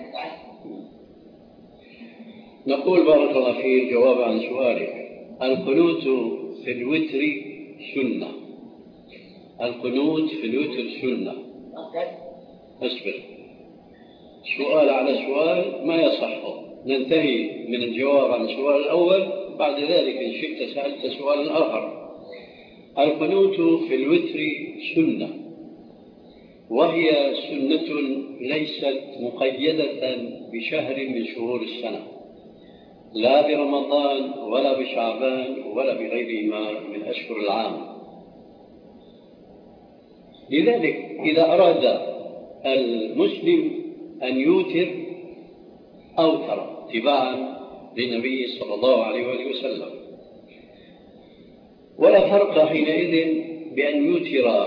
نقول بارك الله فيك جواب عن سؤالك. القنوت في الوتر سنة. القنوت في الوتر سنة. اصبر، سؤال على سؤال ما يصحه، ننتهي من الجواب عن السؤال الأول، بعد ذلك إن شئت سألت سؤال آخر. القنوت في الوتر سنة، وهي سنة ليست مقيدة بشهر من شهور السنة، لا برمضان ولا بشعبان ولا بغيرهما من أشهر العام. لذلك إذا أراد المسلم أن يوتر أوتر اتباعا للنبي صلى الله عليه وآله وسلم، ولا فرق حينئذ بأن يوتر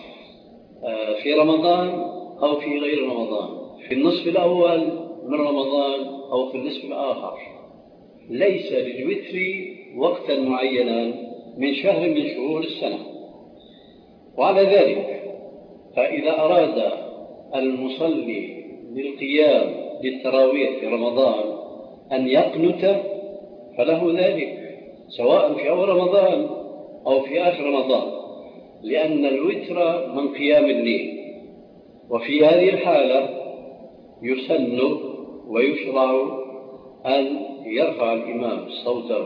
في رمضان أو في غير رمضان، في النصف الأول من رمضان أو في النصف الآخر. ليس للوتر وقتا معينا من شهر من شهور السنة. وعلى ذلك فإذا أراد المصلي للقيام للتراويح في رمضان أن يقنت فله ذلك، سواء في أول رمضان أو في آخر رمضان، لأن الوتر من قيام الليل، وفي هذه الحالة يسن ويشرع أن يرفع الإمام صوته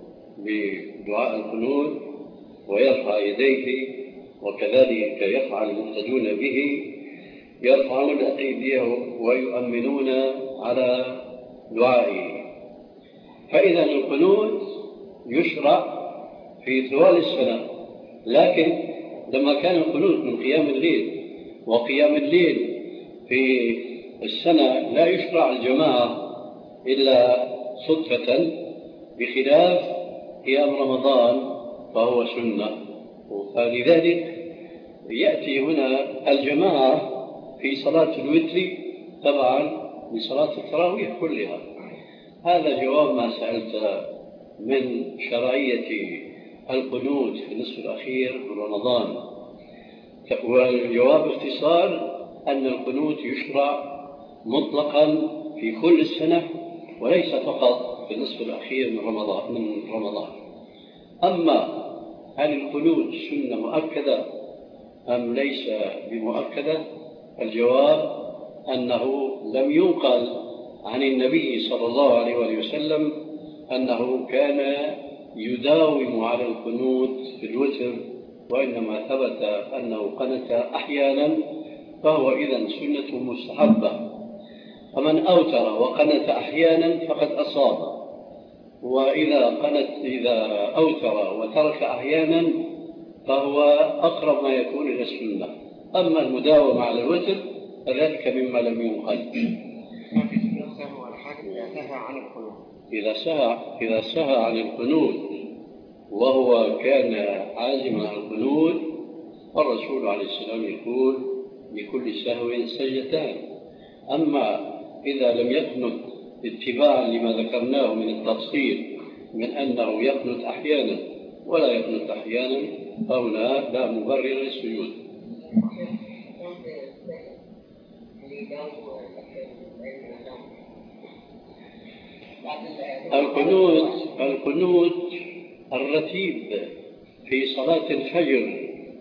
بدعاء القنوت ويرفع يديه، وكذلك يفعل المقتدون به، يرفعون أيديهم ويؤمنون على دعائه. فإذا القنوت يشرع في طوال السنة، لكن لما كان القنوت من قيام الليل، وقيام الليل في السنة لا يشرع الجماعة إلا صدفة، بخلاف قيام رمضان فهو سنة. فلذلك يأتي هنا الجماعة في صلاة الوتر طبعا لصلاة التراويح كلها. هذا جواب ما سألت من شرعية القنوت في النصف الأخير من رمضان. والجواب باختصار أن القنوت يشرع مطلقا في كل السنة وليس فقط في النصف الأخير من رمضان من رمضان. أما هل القنوت سنة مؤكدة أم ليس بمؤكدة؟ الجواب أنه لم ينقل عن النبي صلى الله عليه وسلم أنه كان يداوم على القنوت في الوتر، وإنما ثبت أنه قنت أحيانا، فهو إذن سنة مستحبة. فمن أوتر وقنت أحيانا فقد أصاب، وإذا قنت إذا أوتر وترك أحيانا فهو أقرب ما يكون إلى السنة. أما المداومة على الوتر فذلك مما لم ينقل. إذا سهى إذا سهى عن القنوت وهو كان عازما عن القنوت فالرسول عليه السلام يقول لكل سهو سجدتان. أما إذا لم يقنت اتباعا لما ذكرناه من التفصيل من أنه يقنت أحيانا ولا يقنت أحيانا فهنا لا مبرر للسجود. القنوت القنوت الرتيب في صلاة الفجر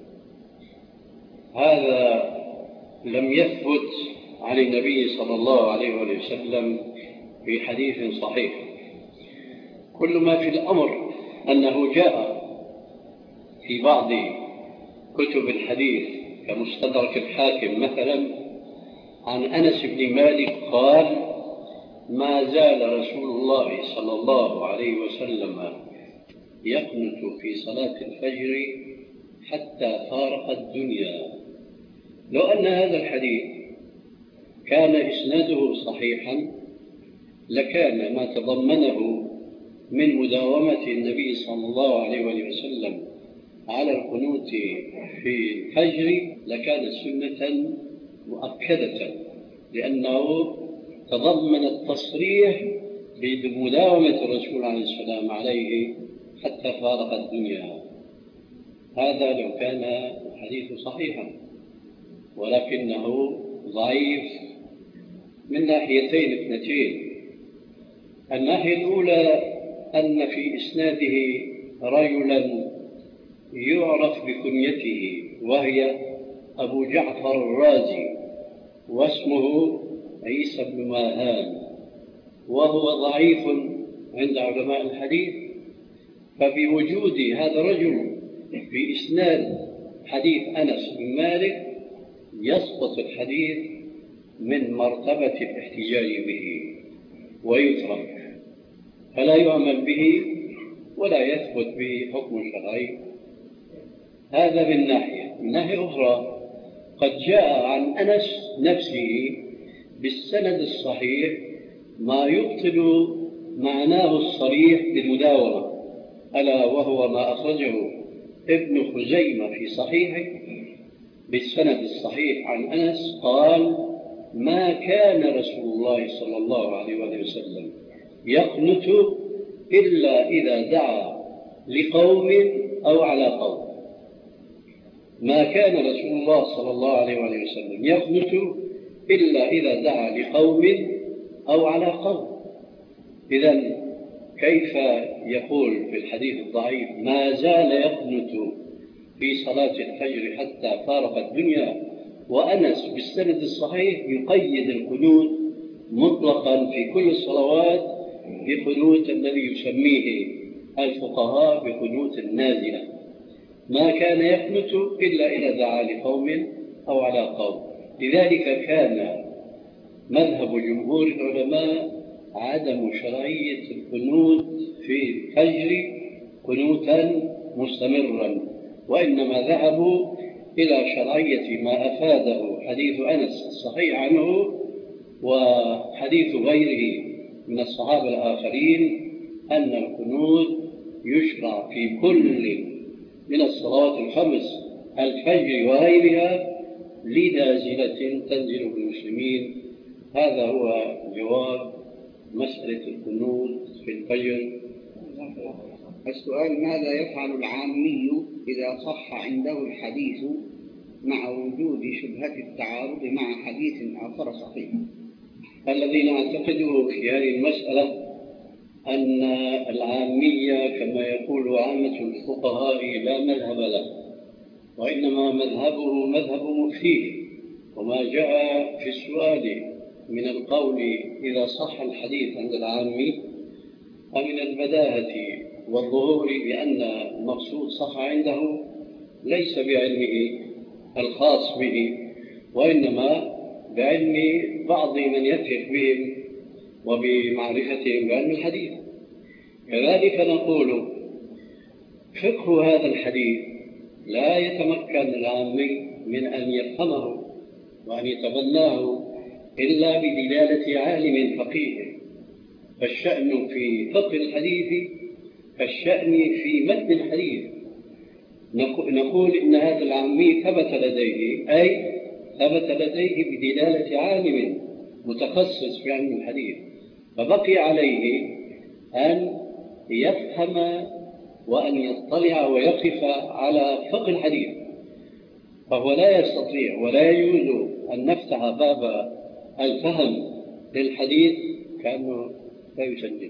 هذا لم يثبت عن النبي صلى الله عليه وسلم في حديث صحيح. كل ما في الأمر أنه جاء في بعض كتب الحديث كمستدرك الحاكم مثلا عن أنس بن مالك قال: ما زال رسول الله صلى الله عليه وسلم يقنت في صلاة الفجر حتى فارق الدنيا. لو أن هذا الحديث كان إسناده صحيحا لكان ما تضمنه من مداومة النبي صلى الله عليه وسلم على القنوت في الفجر لكان سنة مؤكدة، لأنه تضمن التصريح بمداومة الرسول عليه السلام عليه حتى فارق الدنيا. هذا لو كان الحديث صحيحا، ولكنه ضعيف من ناحيتين اثنتين. الناحية الأولى أن في إسناده رجلا يعرف بكنيته وهي أبو جعفر الرازي واسمه عيسى بن ماهان، وهو ضعيف عند علماء الحديث. فبوجود هذا الرجل في إسناد حديث أنس بن مالك يسقط الحديث من مرتبة الاحتجاج به ويترك، فلا يعمل به ولا يثبت به حكم شرعي. هذا من ناحية. من ناحية أخرى قد جاء عن أنس نفسه بالسند الصحيح ما يبطل معناه الصريح بالمداومة، ألا وهو ما أخرجه ابن خزيمة في صحيحه بالسند الصحيح عن أنس قال: ما كان رسول الله صلى الله عليه وسلم يقنت إلا إذا دعا لقوم أو على قوم. ما كان رسول الله صلى الله عليه وسلم يقنت إلا إذا دعا لقوم أو على قوم. إذن كيف يقول في الحديث الضعيف ما زال يقنت في صلاة الفجر حتى فارق الدنيا، وأنس بالسند الصحيح يقيد القنوت مطلقا في كل الصلوات بقنوت الذي يسميه الفقهاء بقنوت النازلة. ما كان يقنت إلا إذا دعا لقوم أو على قوم. لذلك كان مذهب جمهور العلماء عدم شرعية القنوت في الفجر قنوتا مستمرا، وإنما ذهبوا إلى شرعية ما أفاده حديث أنس الصحيح عنه وحديث غيره من الصحابة الآخرين أن القنوت يشرع في كل من الصلوات الخمس الفجر وغيرها لنازلة تنزل بالمسلمين. هذا هو جواب مسألة القنوت في الفجر. السؤال: ماذا يفعل العامي إذا صح عنده الحديث مع وجود شبهة التعارض مع حديث آخر صحيح؟ الذي نعتقده في هذه المسألة أن العامية كما يقول عامة الفقهاء لا مذهب له، وإنما مذهبه مذهب مفتيه. وما جاء في السؤال من القول إذا صح الحديث عند العامي فمن البداهة والظهور بأن المقصود صح عنده ليس بعلمه الخاص به، وإنما بعلم بعض من يثق بهم وبمعرفتهم بعلم الحديث. كذلك نقول فقه هذا الحديث لا يتمكن العامي من أن يفهمه وأن يتبناه إلا بدلالة عالم فقيه. فالشأن في فقه الحديث كالشأن في متن الحديث. نقول إن هذا العامي ثبت لديه، أي ثبت لديه بدلالة عالم متخصص في علم الحديث، فبقي عليه أن يفهم وأن يطلع ويقف على فقه الحديث. فهو لا يستطيع ولا يجوز أن نفتح باب الفهم للحديث كأنه لا يسجل.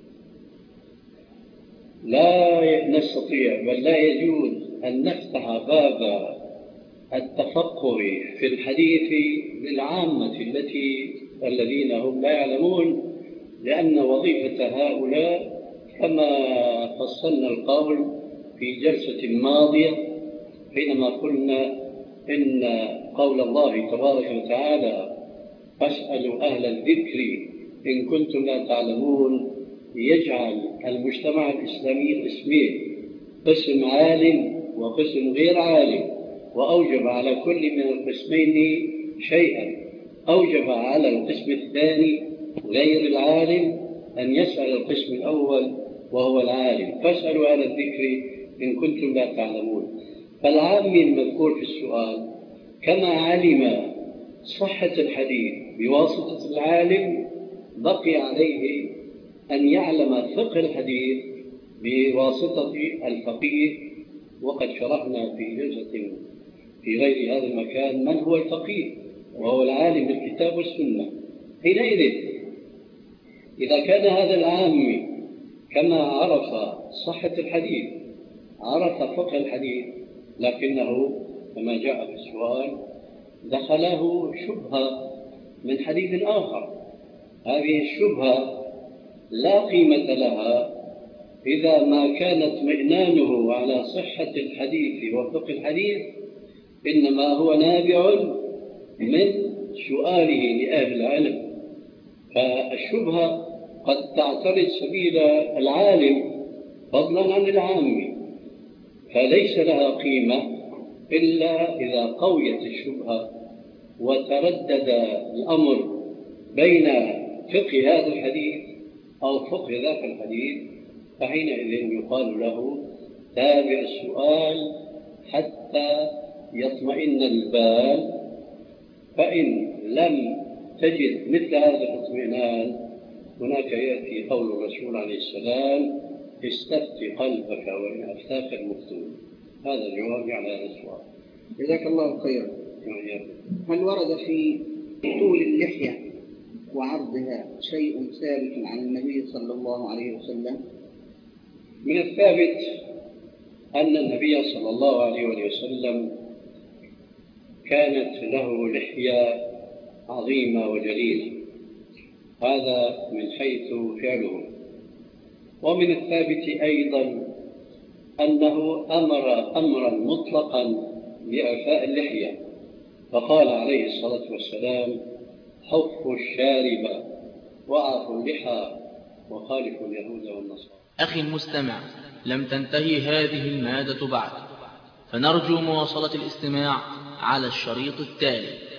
لا نستطيع بل لا يجوز أن نفتح باب التفقه في الحديث للعامة التي الذين هم لا يعلمون، لأن وظيفة هؤلاء كما فصلنا القول في جلسة ماضية حينما قلنا إن قول الله تبارك وتعالى فاسألوا أهل الذكر إن كنتم لا تعلمون يجعل المجتمع الإسلامي قسمين، قسم عالم وقسم غير عالم، وأوجب على كل من القسمين شيئا. أوجب على القسم الثاني غير العالم أن يسأل القسم الأول وهو العالم، فاسألوا أهل الذكر إن كنتم لا تعلمون. فالعام المذكور في السؤال كما علم صحة الحديث بواسطة العالم بقي عليه أن يعلم فقه الحديث بواسطة الفقيه. وقد شرحنا في جلسة في غير هذا المكان من هو الفقيه، وهو العالم بالكتاب والسنة. حينئذ إذا كان هذا العام كما عرف صحة الحديث عرف فقه الحديث، لكنه كما جاء في السؤال دخله شبهة من حديث آخر. هذه الشبهة لا قيمة لها إذا ما كان اطمئنانه على صحة الحديث وفقه الحديث إنما هو نابع من سؤاله لأهل العلم. فالشبهة قد تعترض سبيل العالم فضلا عن العام، فليس لها قيمة إلا إذا قويت الشبهة وتردد الأمر بين فقه هذا الحديث أو فقه ذاك الحديث، فحينئذ يقال له تابع السؤال حتى يطمئن البال. فإن لم تجد مثل هذا الاطمئنان هناك يأتي قول الرسول عليه السلام استفت قلبك وإن أفتاك المفتون. هذا الجواب على هذا السؤال. جزاك الله خيرا. هل ورد في طول اللحية وعرضها شيء ثابت عن النبي صلى الله عليه وسلم؟ من الثابت أن النبي صلى الله عليه وسلم كانت له لحية عظيمة وجليلة، هذا من حيث فعله. ومن الثابت أيضا أنه أمر أمرا مطلقا بإعفاء اللحية، فقال عليه الصلاة والسلام حفوا الشارب وأعفوا اللحى وخالفوا اليهود والنصارى. أخي المستمع، لم تنتهي هذه المادة بعد، فنرجو مواصلة الاستماع على الشريط التالي.